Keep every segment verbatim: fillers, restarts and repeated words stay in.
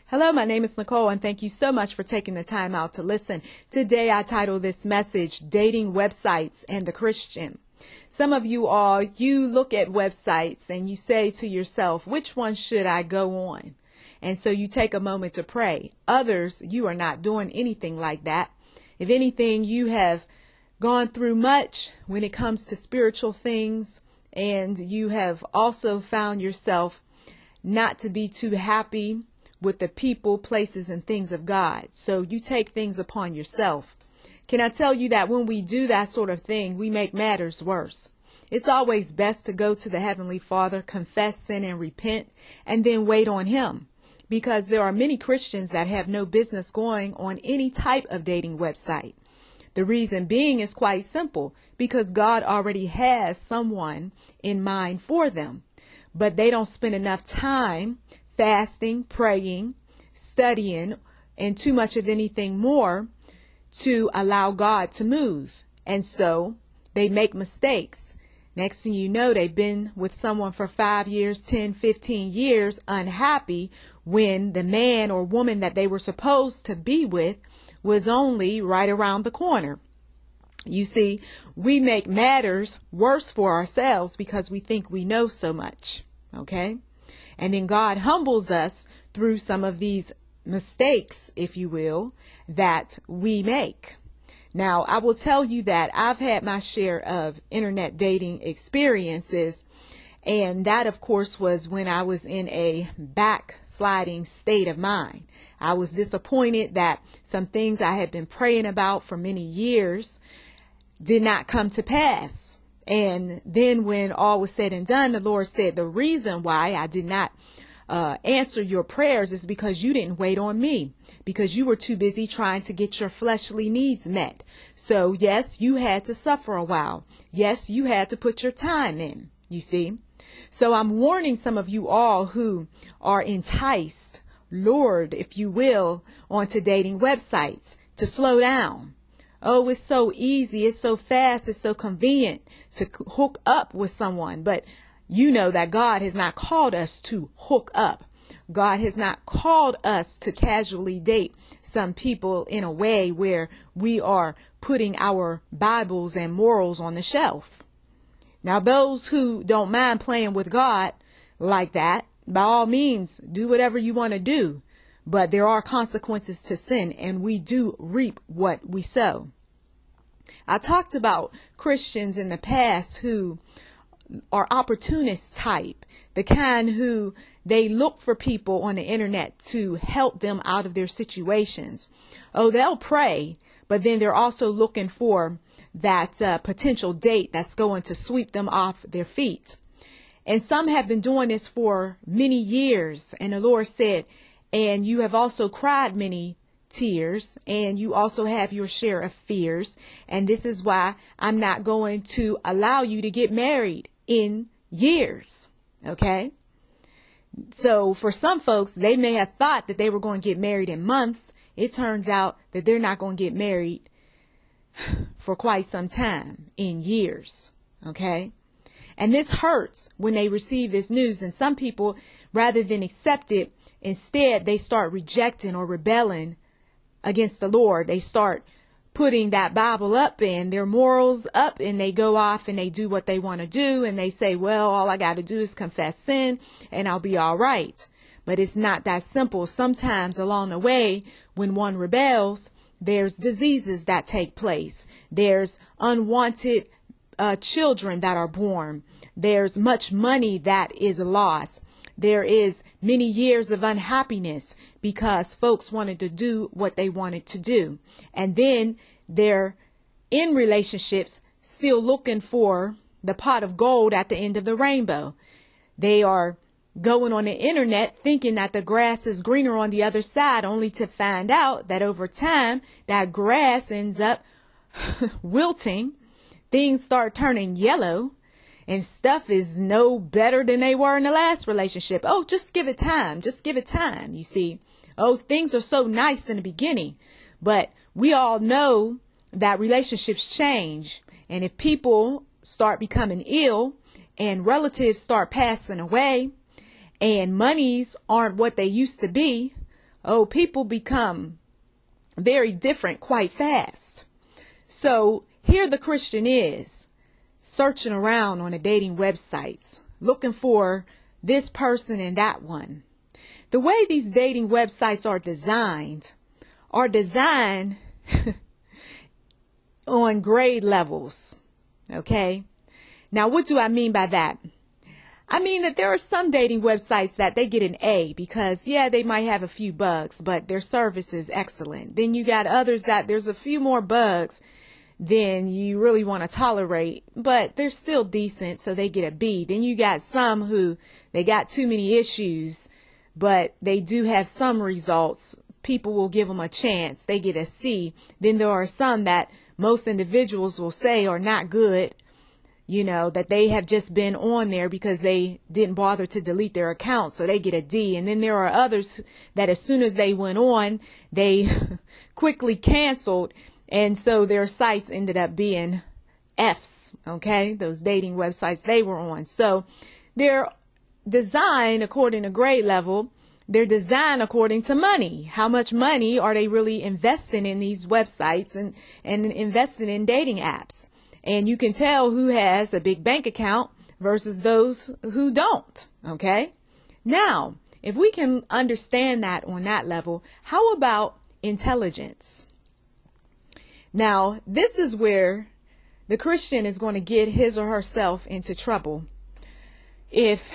Hello, my name is Nicole, and thank you so much for taking the time out to listen. Today, I title this message, Dating Websites and the Christian. Some of you all, you look at websites and you say to yourself, which one should I go on? And so you take a moment to pray. Others, you are not doing anything like that. If anything, you have gone through much when it comes to spiritual things, and you have also found yourself not to be too happy with the people, places, and things of God. So you take things upon yourself. Can I tell you that when we do that sort of thing, we make matters worse? It's always best to go to the Heavenly Father, confess sin and repent, and then wait on Him. Because there are many Christians that have no business going on any type of dating website. The reason being is quite simple, because God already has someone in mind for them. But they don't spend enough time fasting, praying, studying, and too much of anything more to allow God to move. And so they make mistakes. Next thing you know, they've been with someone for five years, ten, fifteen years, unhappy when the man or woman that they were supposed to be with was only right around the corner. You see, we make matters worse for ourselves because we think we know so much. Okay? And then God humbles us through some of these mistakes, if you will, that we make. Now, I will tell you that I've had my share of internet dating experiences. And that, of course, was when I was in a backsliding state of mind. I was disappointed that some things I had been praying about for many years did not come to pass. And then when all was said and done, the Lord said, the reason why I did not uh, answer your prayers is because you didn't wait on me, because you were too busy trying to get your fleshly needs met. So, yes, you had to suffer a while. Yes, you had to put your time in, you see. So I'm warning some of you all who are enticed, lured, if you will, onto dating websites to slow down. Oh, it's so easy. It's so fast. It's so convenient to hook up with someone. But you know that God has not called us to hook up. God has not called us to casually date some people in a way where we are putting our Bibles and morals on the shelf. Now, those who don't mind playing with God like that, by all means, do whatever you want to do. But there are consequences to sin, and we do reap what we sow. I talked about Christians in the past who are opportunist type, the kind who they look for people on the internet to help them out of their situations. Oh, they'll pray, but then they're also looking for that uh, potential date that's going to sweep them off their feet. And some have been doing this for many years. And the Lord said, and you have also cried many tears, and you also have your share of fears. And this is why I'm not going to allow you to get married in years. Okay? So for some folks, they may have thought that they were going to get married in months. It turns out that they're not going to get married for quite some time, in years. Okay? And this hurts when they receive this news. And some people, rather than accept it, instead they start rejecting or rebelling against the Lord. They start putting that Bible up and their morals up, and they go off and they do what they want to do. And they say, well, all I got to do is confess sin and I'll be all right. But it's not that simple. Sometimes along the way, when one rebels, there's diseases that take place. There's unwanted uh, children that are born. There's much money that is lost. There is many years of unhappiness because folks wanted to do what they wanted to do. And then they're in relationships still looking for the pot of gold at the end of the rainbow. They are going on the internet thinking that the grass is greener on the other side, only to find out that over time that grass ends up wilting. Things start turning yellow. And stuff is no better than they were in the last relationship. Oh, just give it time. Just give it time. You see, oh, things are so nice in the beginning. But we all know that relationships change. And if people start becoming ill and relatives start passing away and monies aren't what they used to be, oh, people become very different quite fast. So here the Christian is searching around on the dating websites, looking for this person and that one. The way these dating websites are designed are designed on grade levels. Okay. Now, what do I mean by that? I mean that there are some dating websites that they get an A because, yeah, they might have a few bugs, but their service is excellent. Then you got others that there's a few more bugs than you really want to tolerate, but they're still decent, so they get a B. Then you got some who they got too many issues, but they do have some results. People will give them a chance. They get a C. Then there are some that most individuals will say are not good, you know, that they have just been on there because they didn't bother to delete their account, so they get a D. And then there are others that as soon as they went on, they quickly canceled, and so their sites ended up being Fs, okay, those dating websites they were on. So they're designed according to grade level. They're designed according to money. How much money are they really investing in these websites and, and investing in dating apps? And you can tell who has a big bank account versus those who don't. Okay. Now, if we can understand that on that level, how about intelligence? Now, this is where the Christian is going to get his or herself into trouble if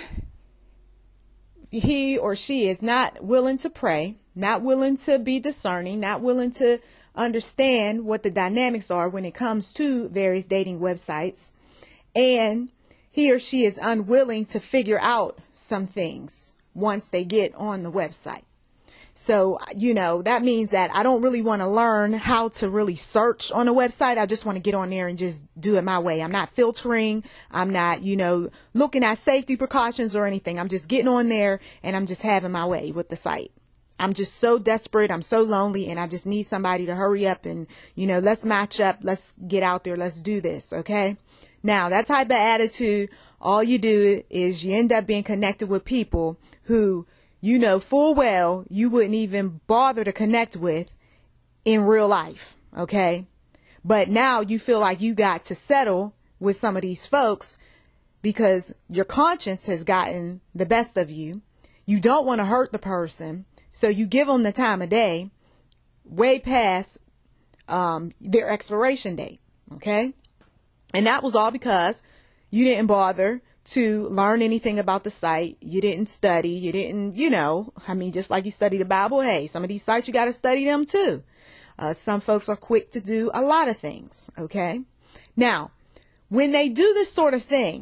he or she is not willing to pray, not willing to be discerning, not willing to understand what the dynamics are when it comes to various dating websites, and he or she is unwilling to figure out some things once they get on the website. So, you know, that means that I don't really want to learn how to really search on a website. I just want to get on there and just do it my way. I'm not filtering. I'm not, you know, looking at safety precautions or anything. I'm just getting on there and I'm just having my way with the site. I'm just so desperate. I'm so lonely and I just need somebody to hurry up and, you know, let's match up. Let's get out there. Let's do this. Okay. Now, that type of attitude, all you do is you end up being connected with people who, you know, full well, you wouldn't even bother to connect with in real life. Okay. But now you feel like you got to settle with some of these folks because your conscience has gotten the best of you. You don't want to hurt the person. So you give them the time of day way past um, their expiration date. Okay. And that was all because you didn't bother to learn anything about the site. You didn't study. You didn't, you know, I mean, just like you study the Bible. Hey, some of these sites, you got to study them too. Uh, some folks are quick to do a lot of things. Okay. Now, when they do this sort of thing,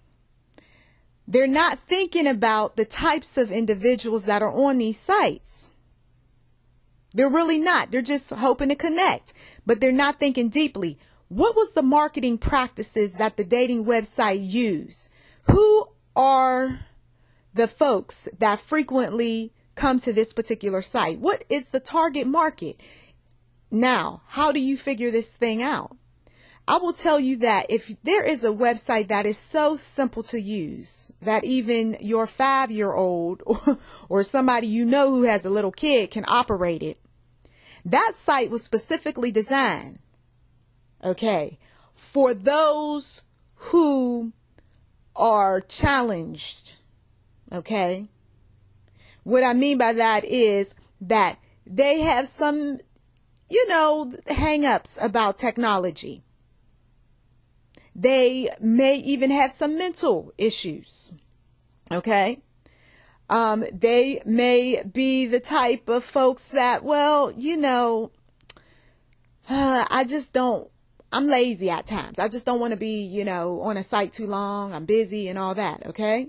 they're not thinking about the types of individuals that are on these sites. They're really not. They're just hoping to connect, but they're not thinking deeply. What was the marketing practices that the dating website used? Who are the folks that frequently come to this particular site? What is the target market? Now, how do you figure this thing out? I will tell you that if there is a website that is so simple to use that even your five-year-old or, or somebody you know who has a little kid can operate it, that site was specifically designed, okay, for those who are challenged. Okay. What I mean by that is that they have some, you know, hang-ups about technology. They may even have some mental issues. Okay. Um, they may be the type of folks that, well, you know, uh, I just don't, I'm lazy at times. I just don't want to be, you know, on a site too long. I'm busy and all that. Okay.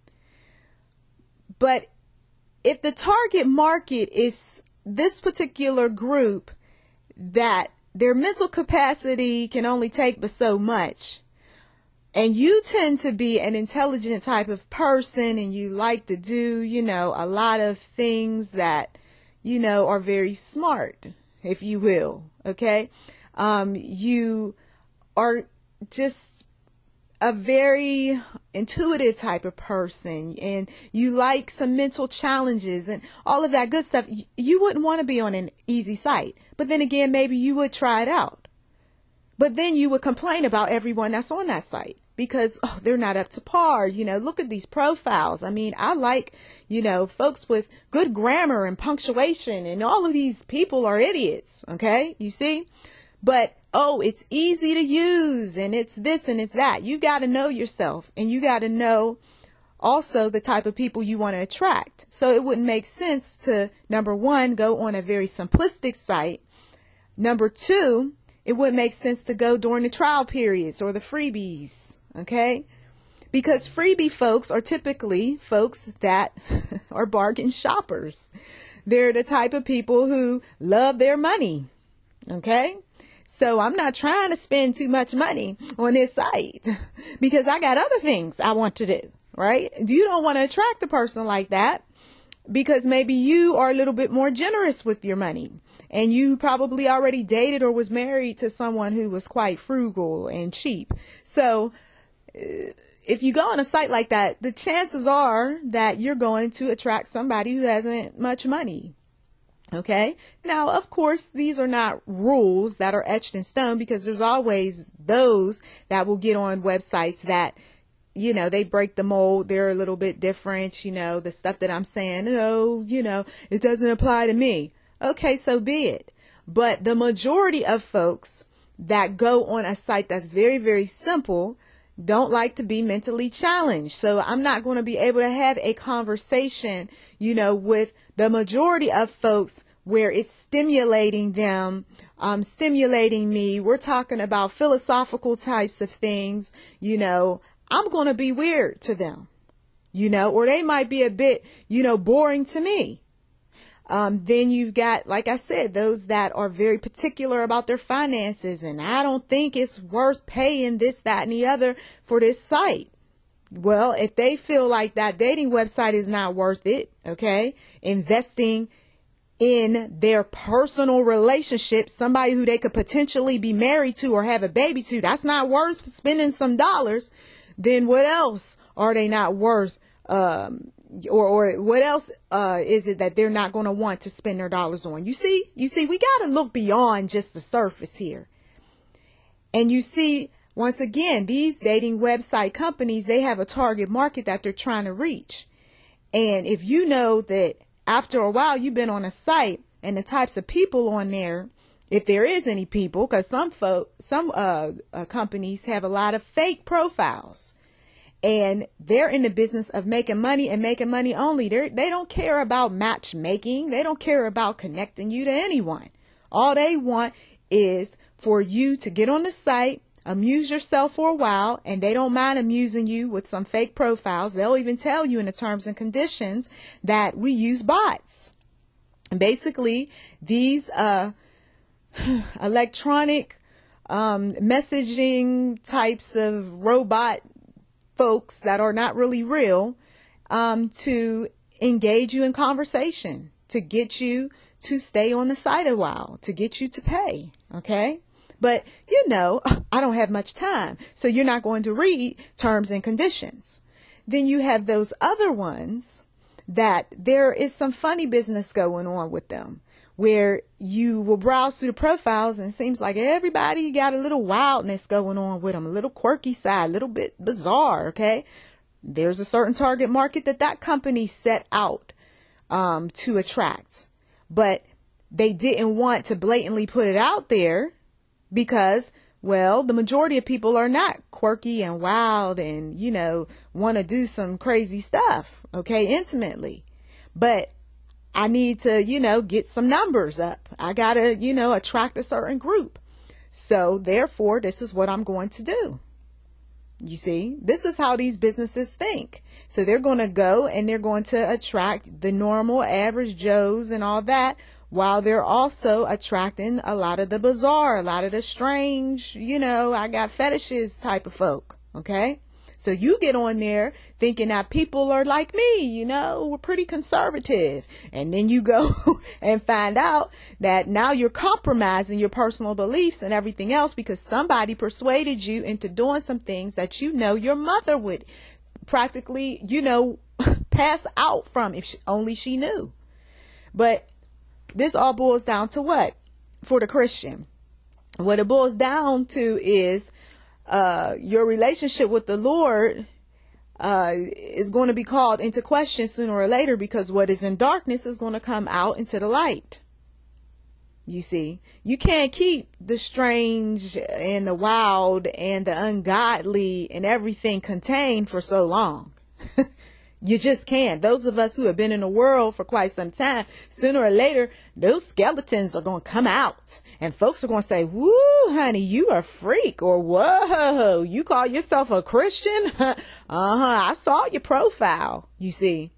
But if the target market is this particular group that their mental capacity can only take but so much, and you tend to be an intelligent type of person and you like to do, you know, a lot of things that, you know, are very smart, if you will. Okay. Um, you are just a very intuitive type of person and you like some mental challenges and all of that good stuff, you wouldn't want to be on an easy site. But then again, maybe you would try it out. But then you would complain about everyone that's on that site because, oh, they're not up to par. You know, look at these profiles. I mean, I like, you know, folks with good grammar and punctuation, and all of these people are idiots. Okay, you see? But oh, it's easy to use and it's this and it's that. You got to know yourself, and you got to know also the type of people you want to attract. So it wouldn't make sense to, number one, go on a very simplistic site. Number two, it wouldn't make sense to go during the trial periods or the freebies. Okay, because freebie folks are typically folks that are bargain shoppers. They're the type of people who love their money. Okay. So I'm not trying to spend too much money on this site because I got other things I want to do, right? You don't want to attract a person like that because maybe you are a little bit more generous with your money and you probably already dated or was married to someone who was quite frugal and cheap. So if you go on a site like that, the chances are that you're going to attract somebody who hasn't much money. Okay. Now, of course, these are not rules that are etched in stone because there's always those that will get on websites that, you know, they break the mold. They're a little bit different. You know, the stuff that I'm saying, oh, you know, it doesn't apply to me. Okay, so be it. But the majority of folks that go on a site that's very, very simple don't like to be mentally challenged. So I'm not going to be able to have a conversation, you know, with the majority of folks where it's stimulating them, um, stimulating me. We're talking about philosophical types of things, you know, I'm going to be weird to them, you know, or they might be a bit, you know, boring to me. Um, then you've got, like I said, those that are very particular about their finances. And I don't think it's worth paying this, that, and the other for this site. Well, if they feel like that dating website is not worth it, okay, investing in their personal relationship, somebody who they could potentially be married to or have a baby to, that's not worth spending some dollars, then what else are they not worth, um, Or, or what else uh, is it that they're not going to want to spend their dollars on? You see, you see, we got to look beyond just the surface here. And you see, once again, these dating website companies, they have a target market that they're trying to reach. And if you know that after a while you've been on a site and the types of people on there, if there is any people, because some folk, some uh, uh, companies have a lot of fake profiles. And they're in the business of making money and making money only. They they don't care about matchmaking. They don't care about connecting you to anyone. All they want is for you to get on the site, amuse yourself for a while, and they don't mind amusing you with some fake profiles. They'll even tell you in the terms and conditions that we use bots. And basically, these uh, electronic um, messaging types of robot folks that are not really real, um, to engage you in conversation, to get you to stay on the site a while, to get you to pay. Okay. But you know, I don't have much time. So you're not going to read terms and conditions. Then you have those other ones that there is some funny business going on with them, where you will browse through the profiles and it seems like everybody got a little wildness going on with them, a little quirky side, a little bit bizarre. Okay. There's a certain target market that that company set out um, to attract, but they didn't want to blatantly put it out there because, well, the majority of people are not quirky and wild and, you know, want to do some crazy stuff. Okay. Intimately. But I need to, you know, get some numbers up. I got to, you know, attract a certain group. So therefore, this is what I'm going to do. You see, this is how these businesses think. So they're going to go and they're going to attract the normal average Joes and all that, while they're also attracting a lot of the bizarre, a lot of the strange, you know, I got fetishes type of folk. Okay. So you get on there thinking that people are like me, you know, we're pretty conservative. And then you go and find out that now you're compromising your personal beliefs and everything else because somebody persuaded you into doing some things that you know your mother would practically, you know, pass out from if she, only she knew. But this all boils down to what? For the Christian, what it boils down to is uh, your relationship with the Lord uh, is going to be called into question sooner or later, because what is in darkness is going to come out into the light. You see, you can't keep the strange and the wild and the ungodly and everything contained for so long. You just can't. Those of us who have been in the world for quite some time, sooner or later, those skeletons are going to come out and folks are going to say, woo, honey, you a freak, or whoa, you call yourself a Christian? uh-huh. I saw your profile, you see.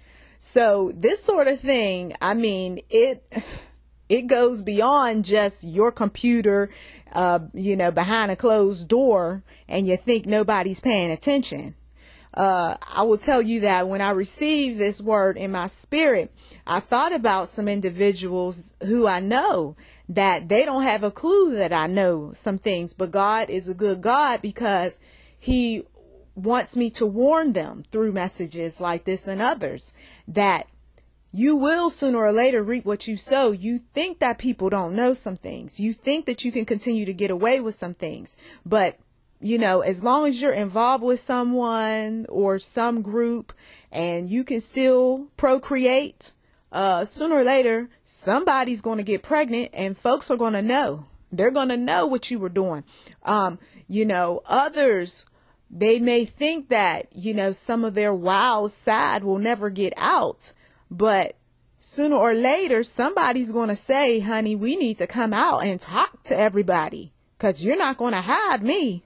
So this sort of thing, I mean, it, it goes beyond just your computer, uh, you know, behind a closed door and you think nobody's paying attention. Uh, I will tell you that when I received this word in my spirit, I thought about some individuals who I know that they don't have a clue that I know some things, but God is a good God because he wants me to warn them through messages like this and others that you will sooner or later reap what you sow. You think that people don't know some things. You think that you can continue to get away with some things, but you know, as long as you're involved with someone or some group and you can still procreate, uh, sooner or later, somebody's going to get pregnant and folks are going to know. They're going to know what you were doing. Um, you know, others, they may think that, you know, some of their wild side will never get out, but sooner or later, somebody's going to say, honey, we need to come out and talk to everybody because you're not going to hide me.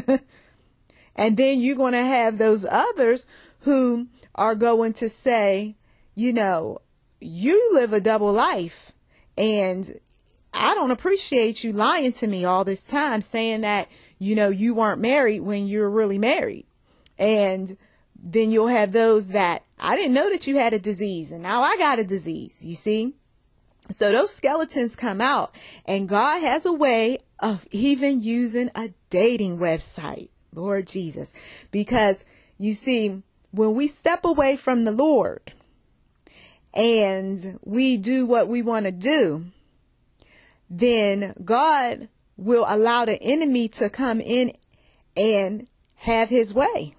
And then you're going to have those others who are going to say, you know, you live a double life and I don't appreciate you lying to me all this time saying that, you know, you weren't married when you're really married. And then you'll have those that I didn't know that you had a disease and now I got a disease, you see? So those skeletons come out and God has a way of even using a dating website, Lord Jesus, because you see, when we step away from the Lord and we do what we want to do, then God will allow the enemy to come in and have his way.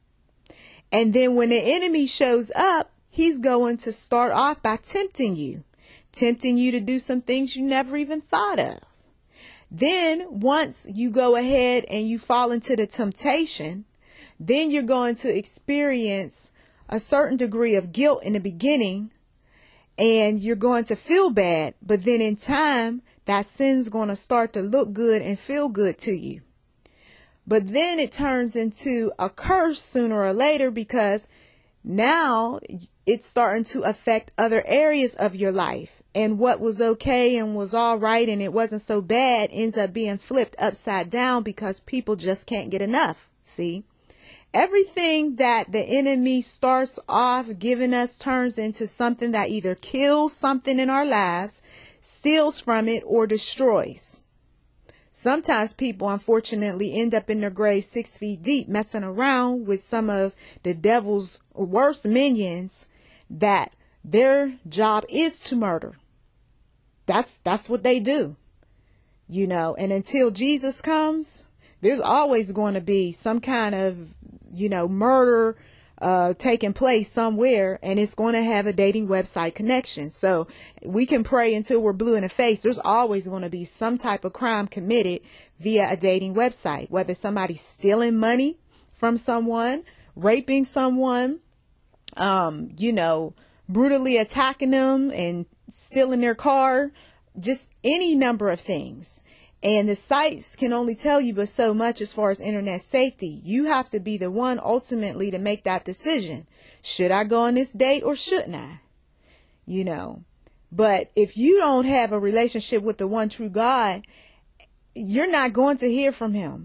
And then when the enemy shows up, he's going to start off by tempting you, tempting you to do some things you never even thought of. Then once you go ahead and you fall into the temptation, then you're going to experience a certain degree of guilt in the beginning and you're going to feel bad. But then in time, that sin's going to start to look good and feel good to you. But then it turns into a curse sooner or later because now it's starting to affect other areas of your life. And what was okay and was all right and it wasn't so bad ends up being flipped upside down because people just can't get enough. See, everything that the enemy starts off giving us turns into something that either kills something in our lives, steals from it, or destroys. Sometimes people, unfortunately, end up in their grave six feet deep, messing around with some of the devil's worst minions that their job is to murder. That's, that's what they do, you know, and until Jesus comes, there's always going to be some kind of, you know, murder uh, taking place somewhere, and it's going to have a dating website connection. So we can pray until we're blue in the face. There's always going to be some type of crime committed via a dating website, whether somebody's stealing money from someone, raping someone, um, you know, brutally attacking them and stealing their car, just any number of things. And the sites can only tell you but so much as far as internet safety. You have to be the one ultimately to make that decision. Should I go on this date or shouldn't I? You know, but if you don't have a relationship with the one true God, you're not going to hear from him.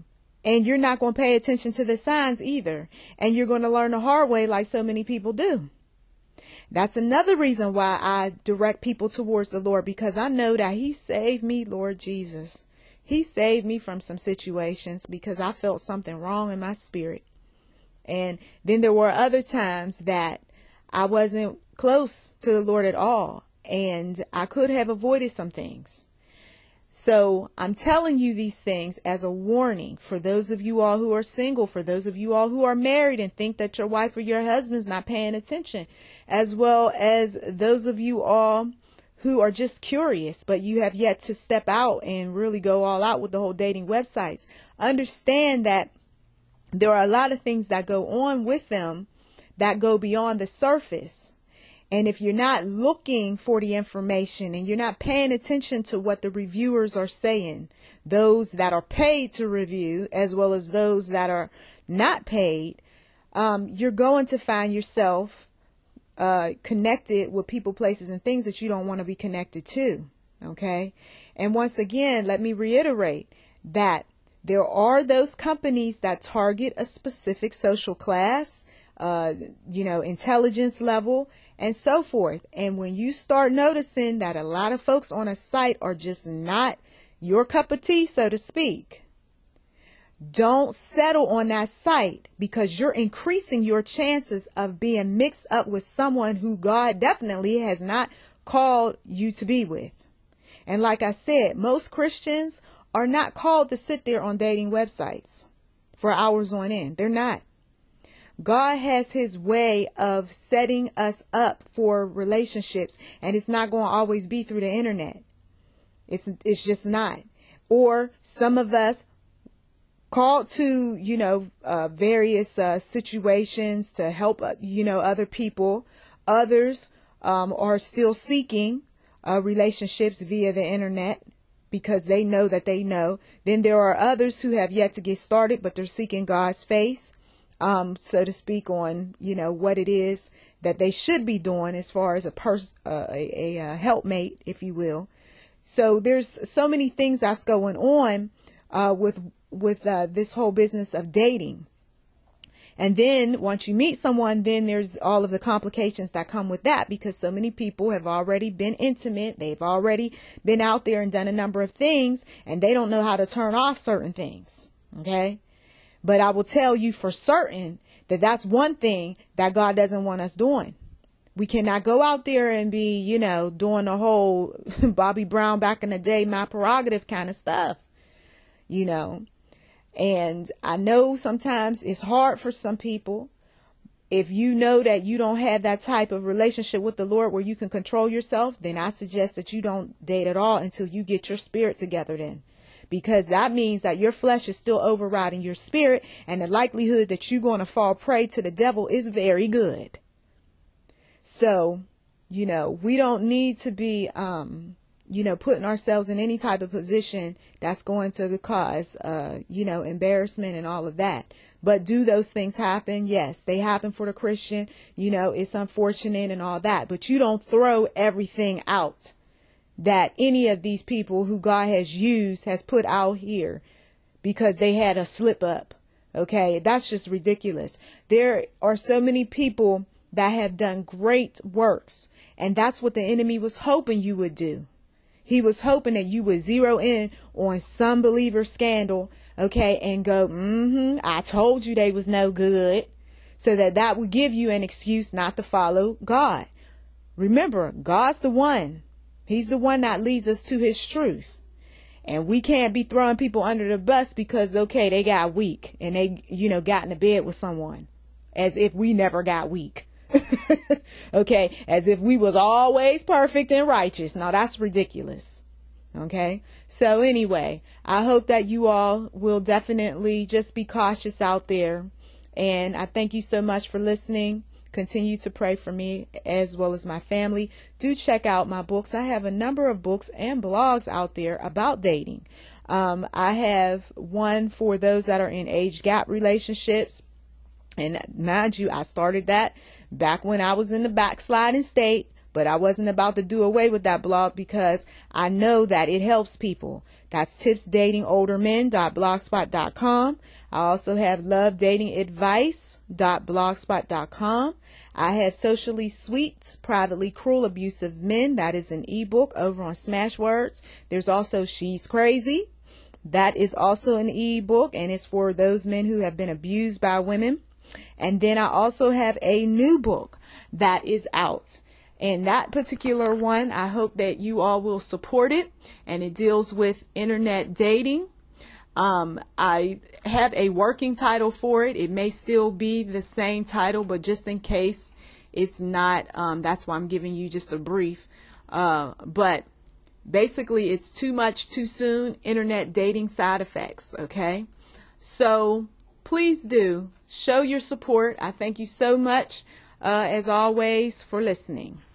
And you're not going to pay attention to the signs either. And you're going to learn the hard way like so many people do. That's another reason why I direct people towards the Lord, because I know that he saved me, Lord Jesus. He saved me from some situations because I felt something wrong in my spirit. And then there were other times that I wasn't close to the Lord at all, and I could have avoided some things. So I'm telling you these things as a warning for those of you all who are single, for those of you all who are married and think that your wife or your husband's not paying attention, as well as those of you all who are just curious, but you have yet to step out and really go all out with the whole dating websites. Understand that there are a lot of things that go on with them that go beyond the surface. And if you're not looking for the information and you're not paying attention to what the reviewers are saying, those that are paid to review, as well as those that are not paid, um, you're going to find yourself uh, connected with people, places, and things that you don't want to be connected to. Okay. And once again, let me reiterate that there are those companies that target a specific social class, uh, you know, intelligence level, and so forth. And when you start noticing that a lot of folks on a site are just not your cup of tea, so to speak, don't settle on that site, because you're increasing your chances of being mixed up with someone who God definitely has not called you to be with. And like I said, most Christians are not called to sit there on dating websites for hours on end. They're not. God has his way of setting us up for relationships, and it's not going to always be through the internet. It's it's just not. Or some of us called to, you know, uh, various uh, situations to help, uh, you know, other people. Others um, are still seeking uh, relationships via the internet, because they know that they know. Then there are others who have yet to get started, but they're seeking God's face, um, so to speak, on, you know, what it is that they should be doing as far as a person, uh, a, a, a helpmate, if you will. So there's so many things that's going on uh, with with uh, this whole business of dating. And then once you meet someone, then there's all of the complications that come with that, because so many people have already been intimate. They've already been out there and done a number of things, and they don't know how to turn off certain things. Okay. But I will tell you for certain that that's one thing that God doesn't want us doing. We cannot go out there and be, you know, doing the whole Bobby Brown back in the day, my prerogative kind of stuff, you know. And I know sometimes it's hard for some people. If you know that you don't have that type of relationship with the Lord where you can control yourself, then I suggest that you don't date at all until you get your spirit together then. Because that means that your flesh is still overriding your spirit, and the likelihood that you're going to fall prey to the devil is very good. So, you know, we don't need to be, um, you know, putting ourselves in any type of position that's going to cause, uh, you know, embarrassment and all of that. But do those things happen? Yes, they happen for the Christian. You know, it's unfortunate and all that. But you don't throw everything out that any of these people who God has used has put out here because they had a slip up. Okay, that's just ridiculous. There are so many people that have done great works, and that's what the enemy was hoping you would do. He was hoping that you would zero in on some believer scandal, okay, and go, mm-hmm, I told you they was no good, so that that would give you an excuse not to follow God. Remember, God's the one. He's the one that leads us to his truth. And we can't be throwing people under the bus because, okay, they got weak and they, you know, got in the bed with someone, as if we never got weak. Okay, as if we was always perfect and righteous. Now that's ridiculous. Okay, so anyway, I hope that you all will definitely just be cautious out there, and I thank you so much for listening. Continue to pray for me as well as my family. Do check out my books. I have a number of books and blogs out there about dating. Um, I have one for those that are in age gap relationships. And mind you, I started that back when I was in the backsliding state, but I wasn't about to do away with that blog because I know that it helps people. That's tips dating older men dot blogspot dot com. I also have love dating advice dot blogspot dot com. I have Socially Sweet, Privately Cruel, Abusive Men. That is an ebook over on Smashwords. There's also She's Crazy. That is also an ebook, and it's for those men who have been abused by women. And then I also have a new book that is out. And that particular one, I hope that you all will support it. And it deals with internet dating. Um, I have a working title for it. It may still be the same title, but just in case it's not, um, that's why I'm giving you just a brief. Uh, but basically, it's too much too soon. Internet dating side effects. Okay. So please do show your support. I thank you so much, uh, as always, for listening.